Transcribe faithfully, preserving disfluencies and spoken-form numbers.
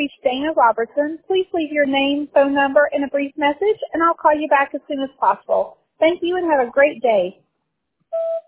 reached Dana Robertson. Please leave your name, phone number, and a brief message, and I'll call you back as soon as possible. Thank you and have a great day.